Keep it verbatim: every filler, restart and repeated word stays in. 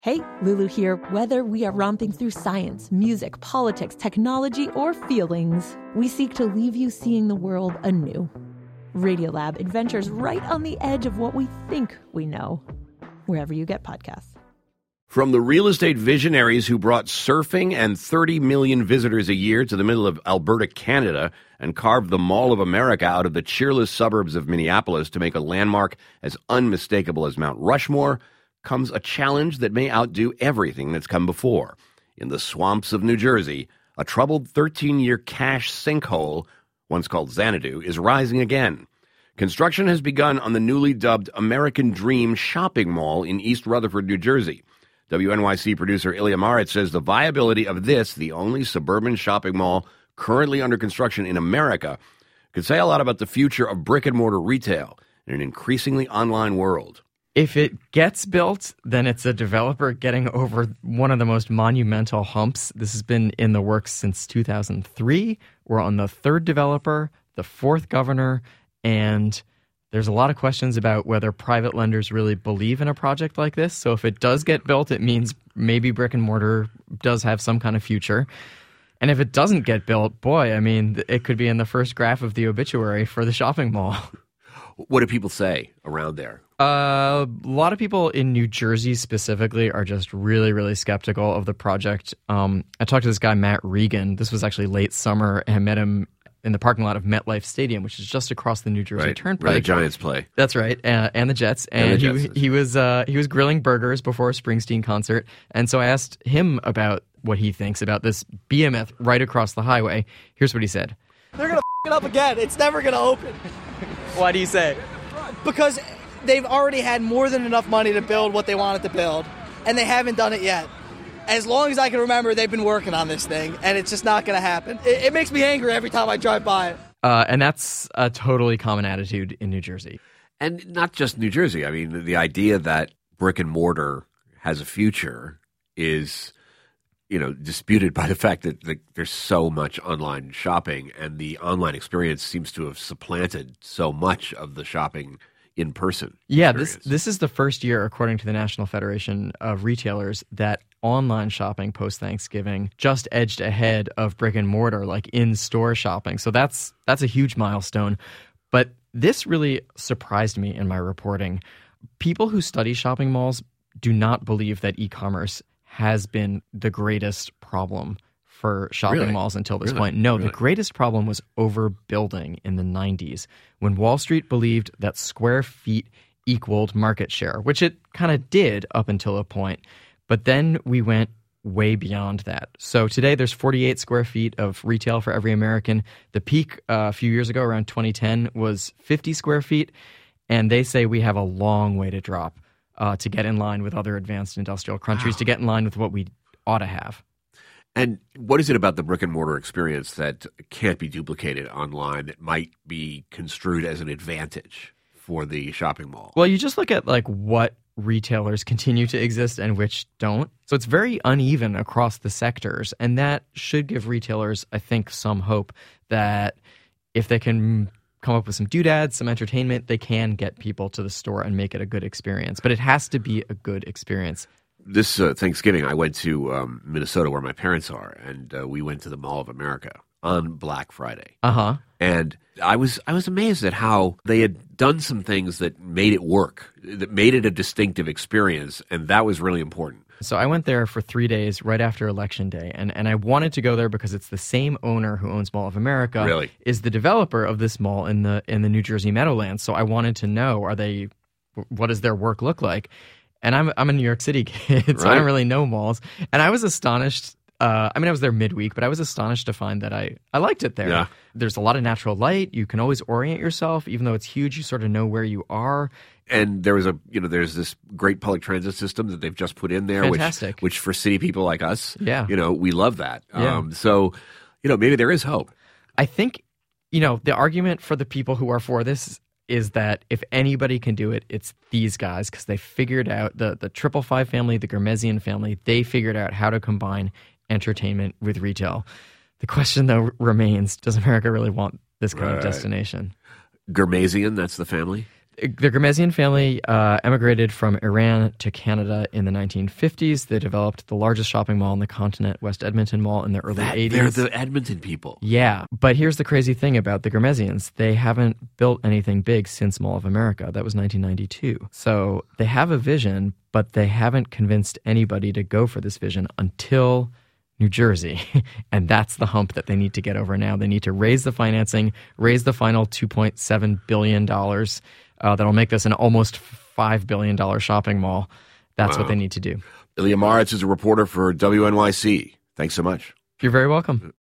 Hey, Lulu here. Whether we are romping through science, music, politics, technology, or feelings, we seek to leave you seeing the world anew. Radiolab adventures right on the edge of what we think we know, wherever you get podcasts. From the real estate visionaries who brought surfing and thirty million visitors a year to the middle of Alberta, Canada, and carved the Mall of America out of the cheerless suburbs of Minneapolis to make a landmark as unmistakable as Mount Rushmore, comes a challenge that may outdo everything that's come before. In the swamps of New Jersey, a troubled thirteen-year cash sinkhole, once called Xanadu, is rising again. Construction has begun on the newly dubbed American Dream shopping mall in East Rutherford, New Jersey. W N Y C producer Ilya Maritz says the viability of this, the only suburban shopping mall currently under construction in America, could say a lot about the future of brick-and-mortar retail in an increasingly online world. If it gets built, then it's a developer getting over one of the most monumental humps. This has been in the works since two thousand three. We're on the third developer, the fourth governor, and there's a lot of questions about whether private lenders really believe in a project like this. So if it does get built, it means maybe brick and mortar does have some kind of future. And if it doesn't get built, boy, I mean, it could be in the first graph of the obituary for the shopping mall. What do people say around there? Uh, a lot of people in New Jersey specifically are just really, really skeptical of the project. Um, I talked to this guy, Matt Regan. This was actually late summer, and I met him in the parking lot of MetLife Stadium, which is just across the New Jersey right, Turnpike. Where the Giants play. That's right, uh, and the Jets. And, and the he Jets. he was uh, he was grilling burgers before a Springsteen concert, and so I asked him about what he thinks about this behemoth right across the highway. Here's what he said: "They're gonna f- it up again. It's never gonna open." Why do you say? Because they've already had more than enough money to build what they wanted to build, and they haven't done it yet. As long as I can remember, they've been working on this thing, and it's just not going to happen. It, it makes me angry every time I drive by it. Uh, and that's a totally common attitude in New Jersey. And not just New Jersey. I mean, the idea that brick and mortar has a future is, you know, disputed by the fact that the, there's so much online shopping, and the online experience seems to have supplanted so much of the shopping in person. Yeah, this this is the first year, according to the National Federation of Retailers, that online shopping post-Thanksgiving just edged ahead of brick and mortar, like in-store shopping. So that's that's a huge milestone. But this really surprised me in my reporting. People who study shopping malls do not believe that e-commerce has been the greatest problem for shopping Really? malls until this Really? point. No, Really? the greatest problem was overbuilding in the nineties, when Wall Street believed that square feet equaled market share, which it kind of did up until a point. But then we went way beyond that. So today there's forty-eight square feet of retail for every American. The peak uh, a few years ago, around twenty ten, was fifty square feet. And they say we have a long way to drop uh, to get in line with other advanced industrial countries, to get in line with what we ought to have. And what is it about the brick and mortar experience that can't be duplicated online that might be construed as an advantage for the shopping mall? Well, you just look at like what retailers continue to exist and which don't. So it's very uneven across the sectors, and that should give retailers, I think, some hope that if they can come up with some doodads, some entertainment, they can get people to the store and make it a good experience. But it has to be a good experience. This uh, Thanksgiving, I went to um, Minnesota, where my parents are, and uh, we went to the Mall of America on Black Friday. Uh-huh. And I was I was amazed at how they had done some things that made it work, that made it a distinctive experience, and that was really important. So I went there for three days right after Election Day, and, and I wanted to go there because it's the same owner who owns Mall of America, Really? is the developer of this mall in the in the New Jersey Meadowlands. So I wanted to know, are they, what does their work look like? And I'm I'm a New York City kid, so Right. I don't really know malls. And I was astonished. Uh, I mean, I was there midweek, but I was astonished to find that I, I liked it there. Yeah. There's a lot of natural light. You can always orient yourself. Even though it's huge, you sort of know where you are. And there was a, you know, there's this great public transit system that they've just put in there, Fantastic. which, which for city people like us, Yeah. you know, we love that. Yeah. Um, so, you know, maybe there is hope. I think, you know, the argument for the people who are for this is that if anybody can do it, it's these guys, because they figured out, the the Triple Five family, the Ghermezian family, they figured out how to combine entertainment with retail. The question, though, remains, does America really want this kind Right. of destination? Ghermezian, that's the family? The Ghermezian family uh, emigrated from Iran to Canada in the nineteen fifties. They developed the largest shopping mall on the continent, West Edmonton Mall, in the early That, eighties. they're the Edmonton people. Yeah, but here's the crazy thing about the Ghermezians. They haven't built anything big since Mall of America. That was nineteen ninety-two. So they have a vision, but they haven't convinced anybody to go for this vision until New Jersey. And that's the hump that they need to get over now. They need to raise the financing, raise the final two point seven billion dollars. Uh, that'll make this an almost five billion dollars shopping mall. That's Wow. what they need to do. Ilya Marritz is a reporter for W N Y C. Thanks so much. You're very welcome.